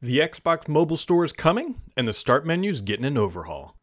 The Xbox mobile store is coming, and the start menu's getting an overhaul.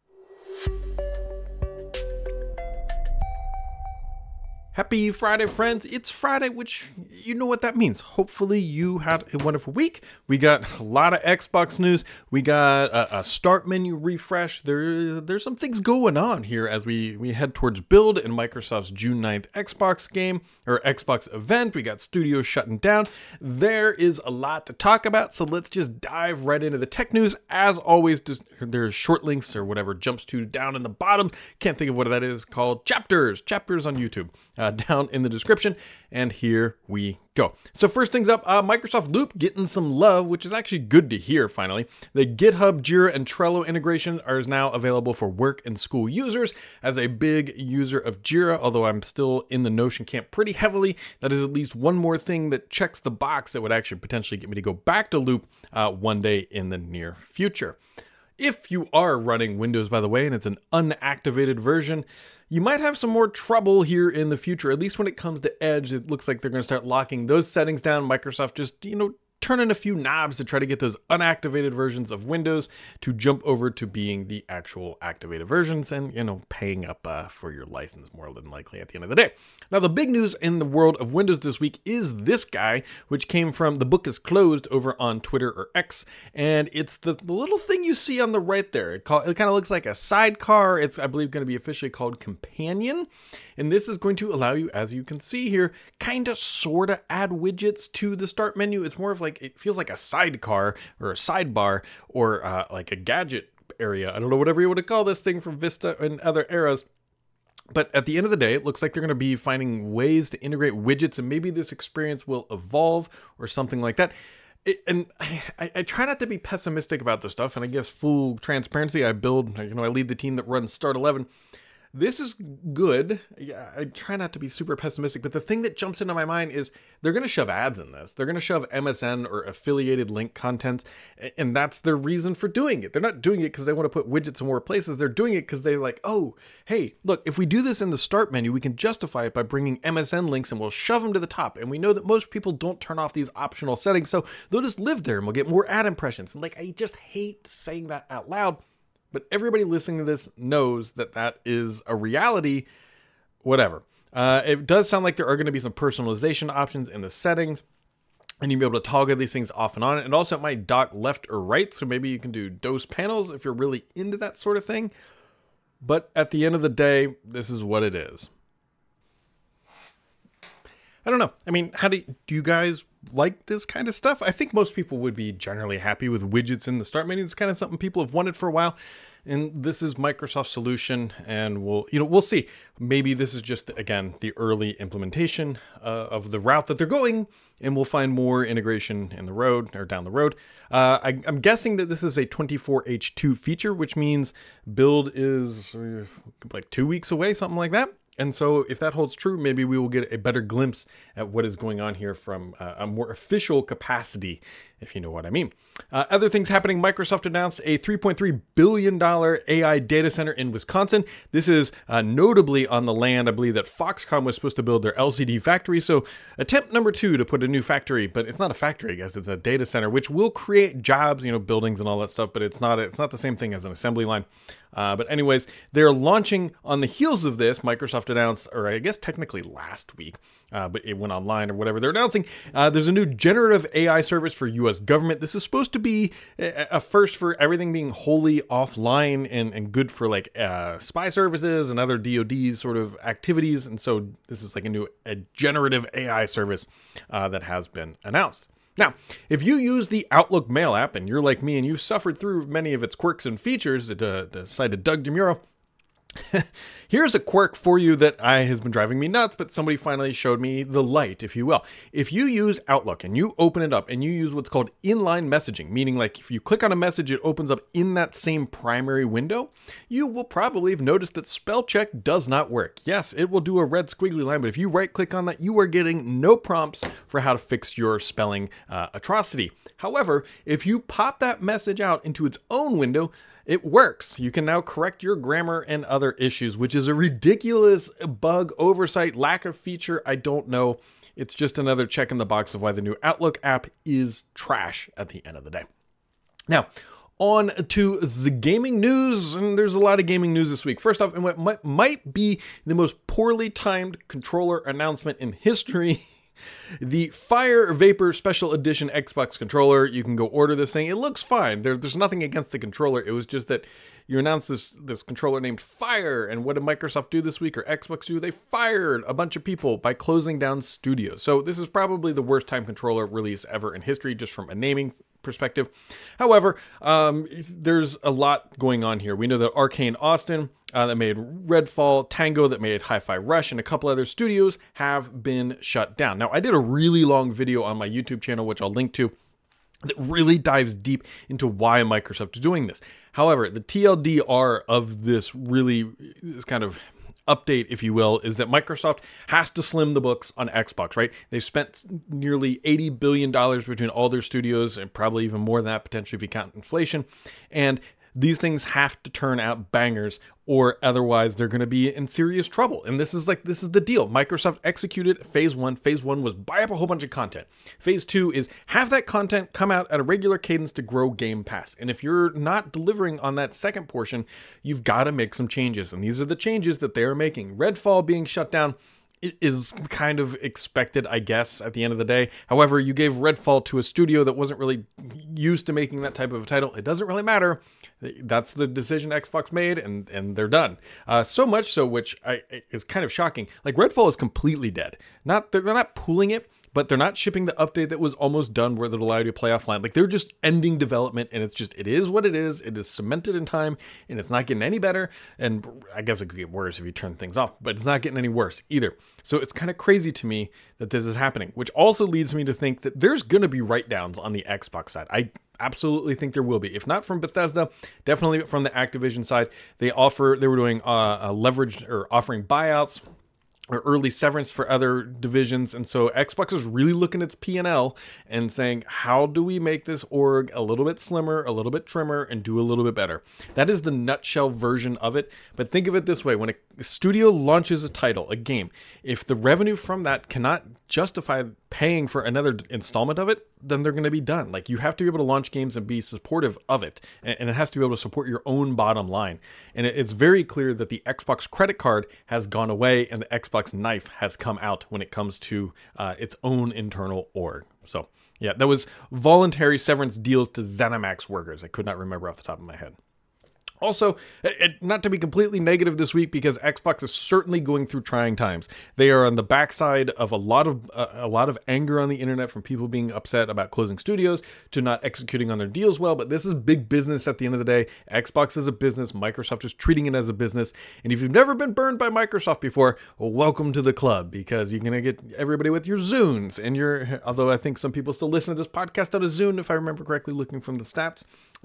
Happy Friday, friends. It's Friday, which you know what that means. Hopefully you had a wonderful week. We got a lot of Xbox news. We got a start menu refresh. There's some things going on here as we head towards Build and Microsoft's June 9th Xbox game, or Xbox event. We got studios shutting down. There is a lot to talk about, so let's just dive right into the tech news. As always, there's short links or whatever jumps to down in the bottom. Can't think of what that is called. Chapters on YouTube. Down in the description, and here we go. So first things up, Microsoft Loop getting some love, which is actually good to hear finally. The GitHub, Jira, and Trello integration is now available for work and school users. As a big user of Jira, although I'm still in the Notion camp pretty heavily, that is at least one more thing that checks the box that would actually potentially get me to go back to Loop one day in the near future. If you are running Windows, by the way, and it's an unactivated version, you might have some more trouble here in the future. At least when it comes to Edge, it looks like they're going to start locking those settings down. Microsoft just, turning a few knobs to try to get those unactivated versions of Windows to jump over to being the actual activated versions and, paying up for your license more than likely at the end of the day. Now, the big news in the world of Windows this week is this guy, which came from The Book is Closed over on Twitter or X, and it's the little thing you see on the right there. It kind of looks like a sidecar. It's, I believe, going to be officially called Companion, and this is going to allow you, as you can see here, kind of sort of add widgets to the start menu. It's more of like, it feels like a sidecar or a sidebar or like a gadget area. I don't know, whatever you want to call this thing from Vista and other eras. But at the end of the day, it looks like they're going to be finding ways to integrate widgets, and maybe this experience will evolve or something like that. I try not to be pessimistic about this stuff, and I guess full transparency, I lead the team that runs Start 11. This is good. Yeah, I try not to be super pessimistic, but the thing that jumps into my mind is they're going to shove ads in this. They're going to shove MSN or affiliated link content, and that's their reason for doing it. They're not doing it because they want to put widgets in more places. They're doing it because they're like, oh, hey, look, if we do this in the start menu, we can justify it by bringing MSN links and we'll shove them to the top. And we know that most people don't turn off these optional settings, so they'll just live there and we'll get more ad impressions. And I just hate saying that out loud. But everybody listening to this knows that that is a reality, whatever. It does sound like there are going to be some personalization options in the settings, and you'll be able to toggle these things off and on. And also it might dock left or right, so maybe you can do DOS panels if you're really into that sort of thing. But at the end of the day, this is what it is. I don't know. I mean, how do you guys like this kind of stuff? I think most people would be generally happy with widgets in the start menu. It's kind of something people have wanted for a while, and this is Microsoft's solution, and we'll see. Maybe this is just, again, the early implementation of the route that they're going, and we'll find more integration in the road or down the road. I'm guessing that this is a 24H2 feature, which means build is like 2 weeks away, something like that. And so if that holds true, maybe we will get a better glimpse at what is going on here from a more official capacity, if you know what I mean. Other things happening, Microsoft announced a $3.3 billion AI data center in Wisconsin. This is notably on the land, I believe, that Foxconn was supposed to build their LCD factory. So attempt number 2 to put a new factory, but it's not a factory, I guess. It's a data center, which will create jobs, buildings and all that stuff, but it's not the same thing as an assembly line. But anyways, they're launching on the heels of this. Microsoft announced, or I guess technically last week, but it went online or whatever. They're announcing there's a new generative AI service for U.S. government. This is supposed to be a first for everything being wholly offline and good for spy services and other DoD sort of activities. And so this is like a generative AI service that has been announced. Now, if you use the Outlook Mail app and you're like me and you've suffered through many of its quirks and features, decided Doug DeMuro, here's a quirk for you that has been driving me nuts, but somebody finally showed me the light, if you will. If you use Outlook and you open it up and you use what's called inline messaging, meaning if you click on a message, it opens up in that same primary window, you will probably have noticed that spell check does not work. Yes, it will do a red squiggly line, but if you right click on that, you are getting no prompts for how to fix your spelling atrocity. However, if you pop that message out into its own window, it works. You can now correct your grammar and other issues, which is a ridiculous bug, oversight, lack of feature. I don't know. It's just another check in the box of why the new Outlook app is trash at the end of the day. Now, on to the gaming news, and there's a lot of gaming news this week. First off, and what might be the most poorly timed controller announcement in history, the Fire Vapor Special Edition Xbox controller. You can go order this thing. It looks fine. There's nothing against the controller. It was just that you announced this controller named Fire, and what did Microsoft do this week, or Xbox do? They fired a bunch of people by closing down studios. So this is probably the worst time controller release ever in history, just from a naming perspective. However, there's a lot going on here. We know that Arcane Austin, that made Redfall, Tango, that made Hi-Fi Rush, and a couple other studios have been shut down. Now, I did a really long video on my YouTube channel, which I'll link to, that really dives deep into why Microsoft is doing this. However, the TLDR of this kind of update, if you will, is that Microsoft has to slim the books on Xbox, right? They've spent nearly $80 billion between all their studios, and probably even more than that, potentially if you count inflation. And these things have to turn out bangers, or otherwise they're going to be in serious trouble. And this is the deal. Microsoft executed phase one. Phase one was buy up a whole bunch of content. Phase two is have that content come out at a regular cadence to grow Game Pass. And if you're not delivering on that second portion, you've got to make some changes. And these are the changes that they are making. Redfall being shut down is kind of expected, I guess, at the end of the day. However, you gave Redfall to a studio that wasn't really used to making that type of a title. It doesn't really matter. That's the decision Xbox made, and they're done. So much so, which is kind of shocking. Like, Redfall is completely dead. They're not pulling it, but they're not shipping the update that was almost done where it'll allow you to play offline. Like, they're just ending development, and it is what it is. It is cemented in time, and it's not getting any better. And I guess it could get worse if you turn things off, but it's not getting any worse either. So it's kind of crazy to me that this is happening, which also leads me to think that there's going to be write-downs on the Xbox side. I absolutely think there will be. If not from Bethesda, definitely from the Activision side. They were doing a leveraged, or offering buyouts or early severance for other divisions. And so Xbox is really looking at its P&L and saying, how do we make this org a little bit slimmer, a little bit trimmer, and do a little bit better? That is the nutshell version of it. But think of it this way. When a studio launches a title, a game, if the revenue from that cannot justify paying for another installment of it, then they're going to be done. Like, you have to be able to launch games and be supportive of it. And it has to be able to support your own bottom line. And it's very clear that the Xbox credit card has gone away and the Xbox knife has come out when it comes to its own internal org. So yeah, that was voluntary severance deals to ZeniMax workers. I could not remember off the top of my head. Also, not to be completely negative this week, because Xbox is certainly going through trying times. They are on the backside of a lot of anger on the internet from people being upset about closing studios to not executing on their deals well. But this is big business at the end of the day. Xbox is a business. Microsoft is treating it as a business. And if you've never been burned by Microsoft before, well, welcome to the club, because you're going to get everybody with your Zunes and although I think some people still listen to this podcast out of Zune, if I remember correctly, looking from the stats.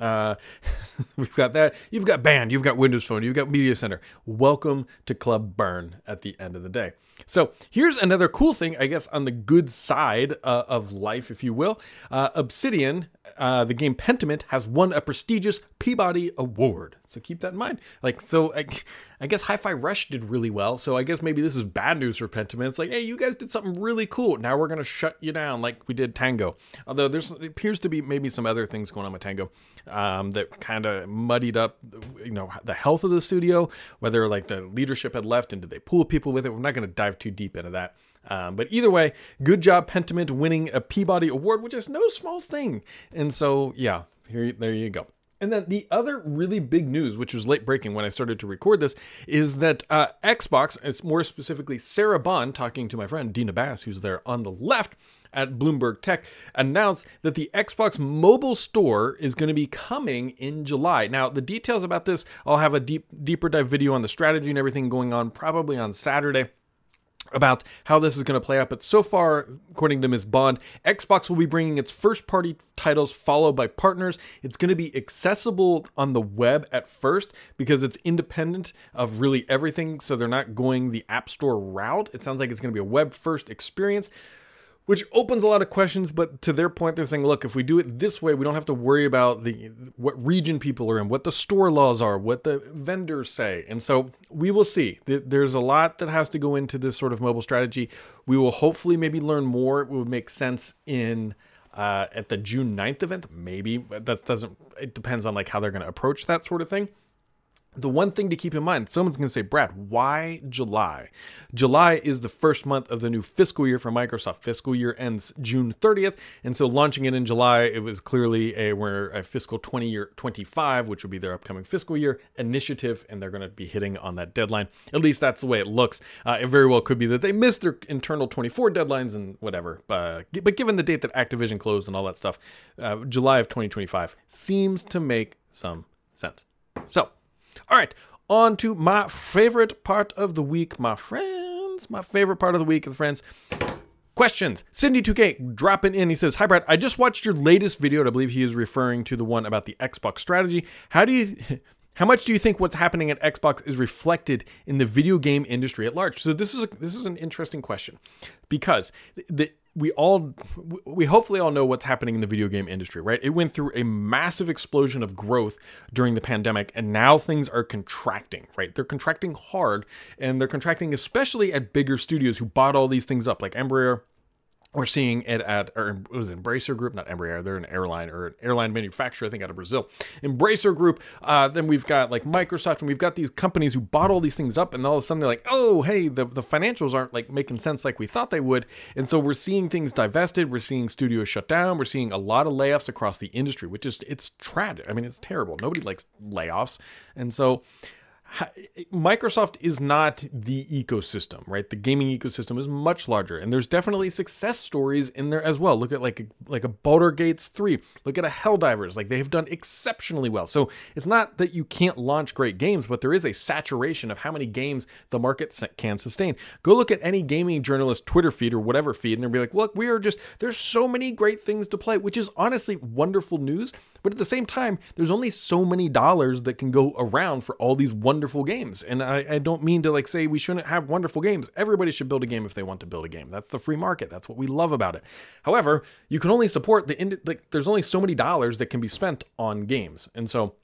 We've got that. You've got Band, you've got Windows Phone, you've got Media Center. Welcome to Club Burn at the end of the day. So here's another cool thing, I guess, on the good side of life, if you will. Obsidian, the game Pentiment, has won a prestigious Peabody Award. So keep that in mind. I guess Hi-Fi Rush did really well. So I guess maybe this is bad news for Pentiment. It's like, hey, you guys did something really cool. Now we're going to shut you down like we did Tango. Although it appears to be maybe some other things going on with Tango that kind of muddied up, the health of the studio, whether like the leadership had left and did they pull people with it. We're not going to dive too deep into that. But either way, good job, Pentiment, winning a Peabody Award, which is no small thing. And so, yeah, there you go. And then the other really big news, which was late breaking when I started to record this, is that Xbox, it's more specifically Sarah Bond, talking to my friend Dina Bass, who's there on the left at Bloomberg Tech, announced that the Xbox mobile store is going to be coming in July. Now, the details about this, I'll have a deeper dive video on the strategy and everything going on probably on Saturday, about how this is going to play out. But so far, according to Ms. Bond, Xbox will be bringing its first-party titles followed by partners. It's going to be accessible on the web at first because it's independent of really everything, so they're not going the App Store route. It sounds like it's going to be a web-first experience, which opens a lot of questions. But to their point, they're saying, look, if we do it this way, we don't have to worry about what region people are in, what the store laws are, what the vendors say. And so we will see. There's a lot that has to go into this sort of mobile strategy. We will hopefully maybe learn more. It will make sense in at the June 9th event. Maybe, but it depends on like how they're going to approach that sort of thing. The one thing to keep in mind, someone's going to say, Brad, why July? July is the first month of the new fiscal year for Microsoft. Fiscal year ends June 30th. And so launching it in July, it was clearly a fiscal 2025, which would be their upcoming fiscal year initiative. And they're going to be hitting on that deadline. At least that's the way it looks. It very well could be that they missed their internal 24 deadlines and whatever. But given the date that Activision closed and all that stuff, July of 2025 seems to make some sense. So, all right, on to my favorite part of the week, my friends. My favorite part of the week, friends. Questions. Cindy2K dropping in. He says, "Hi, Brad. I just watched your latest video." And I believe he is referring to the one about the Xbox strategy. How much do you think what's happening at Xbox is reflected in the video game industry at large? So this is an interesting question, because we hopefully all know what's happening in the video game industry, right? It went through a massive explosion of growth during the pandemic, and now things are contracting, right? They're contracting hard, and they're contracting especially at bigger studios who bought all these things up, like Embraer. We're seeing it it was Embracer Group, not Embraer. They're an airline manufacturer, I think, out of Brazil. Embracer Group. Then we've got like Microsoft, and we've got these companies who bought all these things up, and all of a sudden they're like, oh, hey, the financials aren't like making sense like we thought they would. And so we're seeing things divested. We're seeing studios shut down. We're seeing a lot of layoffs across the industry, which is, it's tragic. I mean, it's terrible. Nobody likes layoffs. And so Microsoft is not the ecosystem, right? The gaming ecosystem is much larger, and there's definitely success stories in there as well. Look at like a Baldur's Gate 3. Look at a Helldivers. Like, they have done exceptionally well. So it's not that you can't launch great games, but there is a saturation of how many games the market can sustain. Go look at any gaming journalist Twitter feed or whatever feed, and they'll be like, look, there's so many great things to play, which is honestly wonderful news. But at the same time, there's only so many dollars that can go around for all these wonderful games. And I don't mean to like say we shouldn't have wonderful games. Everybody should build a game if they want to build a game. That's the free market. That's what we love about it. However, you can only support there's only so many dollars that can be spent on games. And so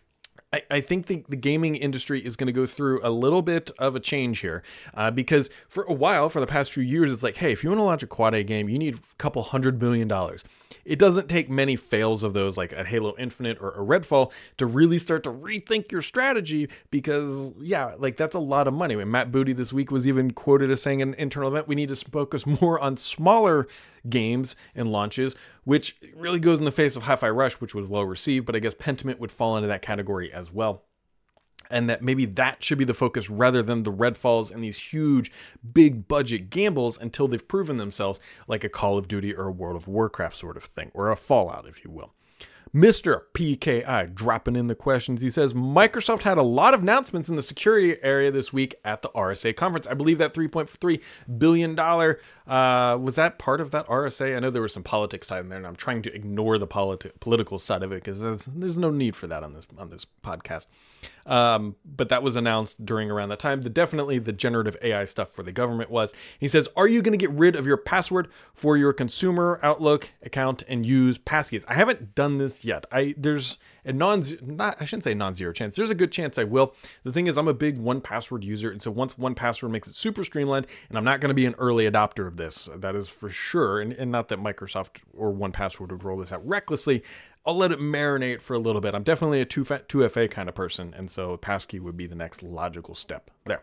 I think the gaming industry is going to go through a little bit of a change here, because for a while, for the past few years, it's like, hey, if you want to launch a Quad A game, you need a couple $100 million. It doesn't take many fails of those, like at Halo Infinite or Redfall, to really start to rethink your strategy, because, yeah, like that's a lot of money. And Matt Booty this week was even quoted as saying in an internal event, we need to focus more on smaller games and launches, which really goes in the face of Hi-Fi Rush, which was well received, but I guess Pentiment would fall into that category as well. And that maybe that should be the focus rather than the Redfalls and these huge, big budget gambles until they've proven themselves, like a Call of Duty or a World of Warcraft sort of thing, or a Fallout, if you will. Mr. PKI dropping in the questions. He says, Microsoft had a lot of announcements in the security area this week at the RSA conference. I believe that $3.3 billion, was that part of that RSA? I know there was some politics side in there, and I'm trying to ignore the political side of it because there's no need for that on this podcast. But that was announced during around that time. Definitely the generative AI stuff for the government was. He says, are you going to get rid of your password for your consumer Outlook account and use passkeys? I haven't done this yet. There's a I shouldn't say non-zero chance. There's a good chance I will. The thing is, I'm a big 1Password user, and so once 1Password makes it super streamlined, and I'm not going to be an early adopter of this. That is for sure. And not that Microsoft or 1Password would roll this out recklessly. I'll let it marinate for a little bit. I'm definitely a 2FA kind of person, and so passkey would be the next logical step there.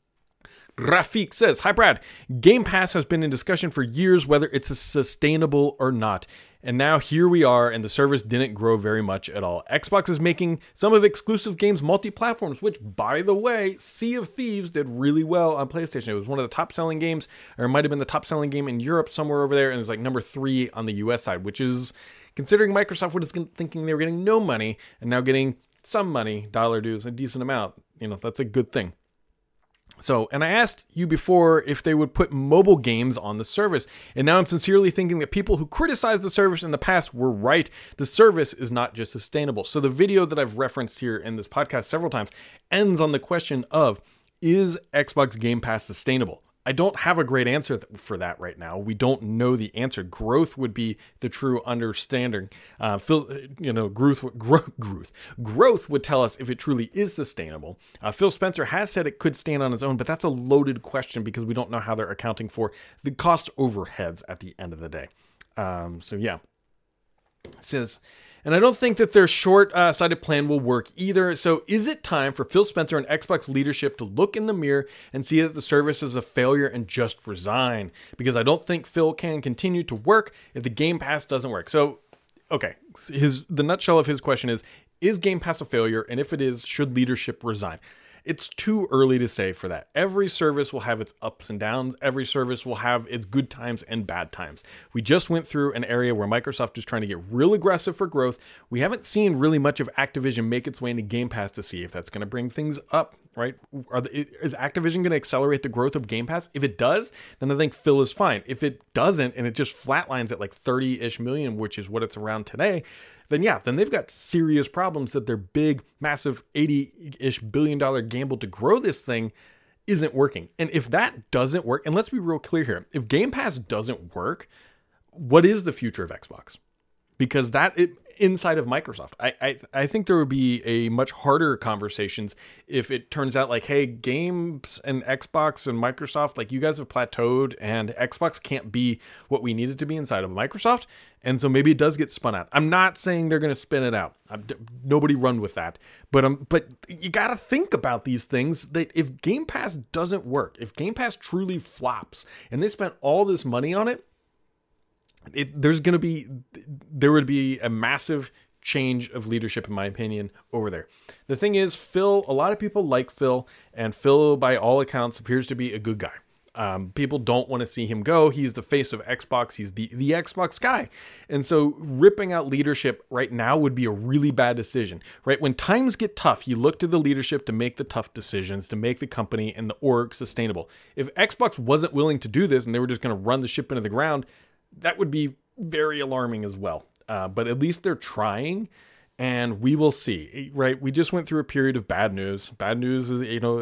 Rafik says, hi Brad, Game Pass has been in discussion for years whether it's sustainable or not. And now here we are, and the service didn't grow very much at all. Xbox is making some of exclusive games multi-platforms, which, by the way, Sea of Thieves did really well on PlayStation. It was one of the top-selling games, or it might have been the top-selling game in Europe, somewhere over there, and it was like number 3 on the US side, which is, considering Microsoft was thinking they were getting no money, and now getting some money, dollar dues, a decent amount, that's a good thing. So, and I asked you before if they would put mobile games on the service, and now I'm sincerely thinking that people who criticized the service in the past were right. The service is not just sustainable. So the video that I've referenced here in this podcast several times ends on the question of, is Xbox Game Pass sustainable? I don't have a great answer for that right now. We don't know the answer. Growth would be the true understanding. Growth would tell us if it truly is sustainable. Phil Spencer has said it could stand on its own, but that's a loaded question because we don't know how they're accounting for the cost overheads at the end of the day. So yeah. It says, and I don't think that their short-sighted plan will work either. So is it time for Phil Spencer and Xbox leadership to look in the mirror and see that the service is a failure and just resign? Because I don't think Phil can continue to work if the Game Pass doesn't work. So, okay, the nutshell of his question is Game Pass a failure? And if it is, should leadership resign? It's too early to say for that. Every service will have its ups and downs. Every service will have its good times and bad times. We just went through an area where Microsoft is trying to get real aggressive for growth. We haven't seen really much of Activision make its way into Game Pass to see if that's going to bring things up, right? Is Activision going to accelerate the growth of Game Pass? If it does, then I think Phil is fine. If it doesn't, and it just flatlines at like 30-ish million, which is what it's around today, then they've got serious problems that their big, massive $80-ish billion gamble to grow this thing isn't working. And if that doesn't work, and let's be real clear here, if Game Pass doesn't work, what is the future of Xbox? Because inside of Microsoft, I think there would be a much harder conversations if it turns out like, hey, games and Xbox and Microsoft, like you guys have plateaued and Xbox can't be what we need it to be inside of Microsoft. And so maybe it does get spun out. I'm not saying they're going to spin it out. Nobody run with that. But you got to think about these things that if Game Pass doesn't work, if Game Pass truly flops and they spent all this money on it, there would be a massive change of leadership, in my opinion, over there. The thing is, Phil, a lot of people like Phil, and Phil, by all accounts, appears to be a good guy. People don't want to see him go. He's the face of Xbox. He's the Xbox guy. And so ripping out leadership right now would be a really bad decision, right? When times get tough, you look to the leadership to make the tough decisions, to make the company and the org sustainable. If Xbox wasn't willing to do this and they were just going to run the ship into the ground, that would be very alarming as well. But at least they're trying, and we will see, right? We just went through a period of bad news. Bad news is,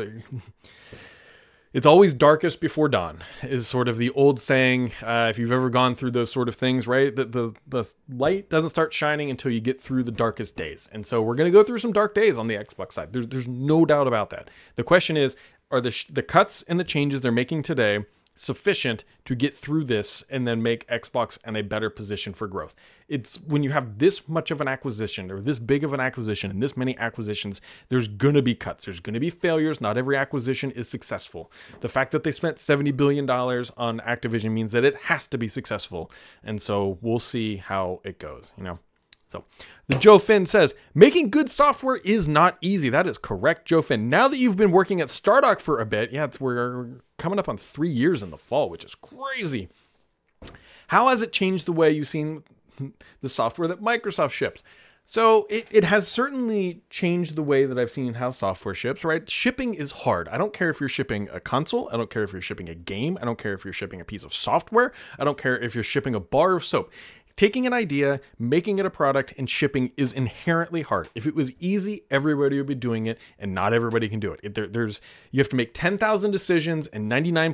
it's always darkest before dawn is sort of the old saying. If you've ever gone through those sort of things, right? The light doesn't start shining until you get through the darkest days. And so we're going to go through some dark days on the Xbox side. There's no doubt about that. The question is, are the cuts and the changes they're making today sufficient to get through this and then make Xbox in a better position for growth? It's when you have this much of an acquisition or this big of an acquisition and this many acquisitions, there's going to be cuts. There's going to be failures. Not every acquisition is successful. The fact that they spent $70 billion on Activision means that it has to be successful. And so we'll see how it goes, So the Joe Finn says, making good software is not easy. That is correct, Joe Finn. Now that you've been working at Stardock for a bit, we're coming up on 3 years in the fall, which is crazy. How has it changed the way you've seen the software that Microsoft ships? So it has certainly changed the way that I've seen how software ships, right? Shipping is hard. I don't care if you're shipping a console. I don't care if you're shipping a game. I don't care if you're shipping a piece of software. I don't care if you're shipping a bar of soap. Taking an idea, making it a product, and shipping is inherently hard. If it was easy, everybody would be doing it, and not everybody can do it. You have to make 10,000 decisions, and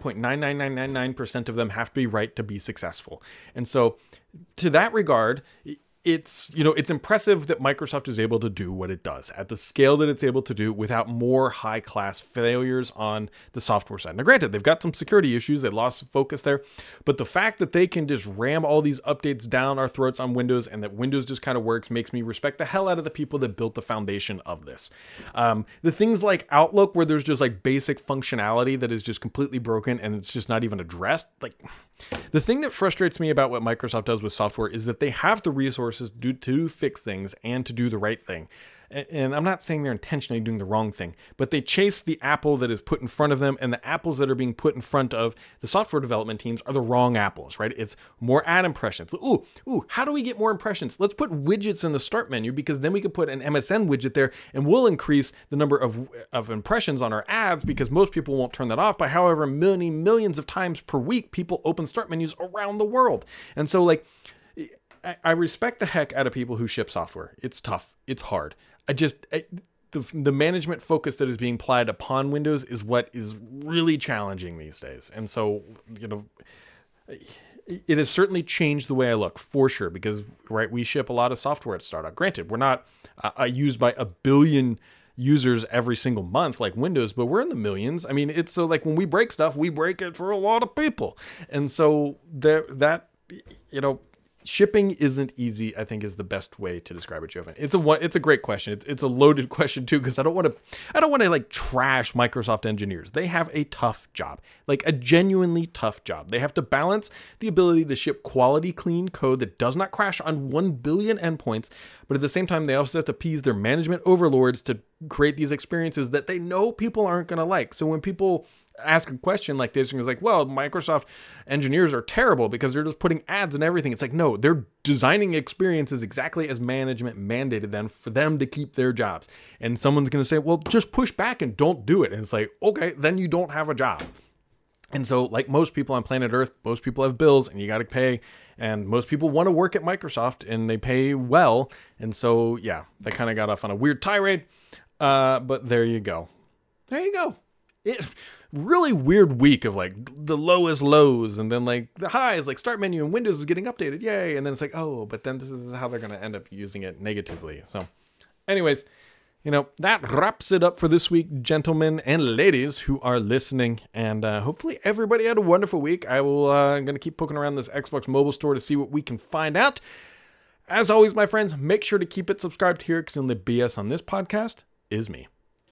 99.99999% of them have to be right to be successful. And so, to that regard, it's impressive that Microsoft is able to do what it does at the scale that it's able to do without more high-class failures on the software side. Now, granted, they've got some security issues. They lost focus there. But the fact that they can just ram all these updates down our throats on Windows and that Windows just kind of works makes me respect the hell out of the people that built the foundation of this. The things like Outlook, where there's just like basic functionality that is just completely broken and it's just not even addressed. Like, the thing that frustrates me about what Microsoft does with software is that they have the resources to fix things and to do the right thing. And I'm not saying they're intentionally doing the wrong thing, but they chase the apple that is put in front of them, and the apples that are being put in front of the software development teams are the wrong apples, right? It's more ad impressions. Ooh, how do we get more impressions? Let's put widgets in the start menu, because then we can put an MSN widget there and we'll increase the number of impressions on our ads, because most people won't turn that off by however many millions of times per week people open start menus around the world. And so, like, I respect the heck out of people who ship software. It's tough. It's hard. The management focus that is being applied upon Windows is what is really challenging these days. And so, it has certainly changed the way I look, for sure, because, right, we ship a lot of software at Stardock. Granted, we're not used by a billion users every single month like Windows, but we're in the millions. I mean, it's so, like, when we break stuff, we break it for a lot of people. And so shipping isn't easy, I think, is the best way to describe it, Joven. It's a great question. It's a loaded question too, because I don't want to like trash Microsoft engineers. They have a tough job, like a genuinely tough job. They have to balance the ability to ship quality, clean code that does not crash on 1 billion endpoints, but at the same time, they also have to appease their management overlords to create these experiences that they know people aren't going to like. So when people ask a question like this and it's like, well, Microsoft engineers are terrible because they're just putting ads and everything. It's like, no, they're designing experiences exactly as management mandated them for them to keep their jobs. And someone's going to say, well, just push back and don't do it. And it's like, okay, then you don't have a job. And so like most people on planet Earth, most people have bills and you got to pay. And most people want to work at Microsoft and they pay well. And so, yeah, they kind of got off on a weird tirade. But there you go. There you go. Really weird week of like the lowest lows and then like the highs, like start menu and Windows is getting updated. Yay. And then it's like, oh, but then this is how they're going to end up using it negatively. So anyways, that wraps it up for this week, gentlemen and ladies who are listening. And hopefully everybody had a wonderful week. I'm going to keep poking around this Xbox mobile store to see what we can find out. As always, my friends, make sure to keep it subscribed here because the only BS on this podcast is me.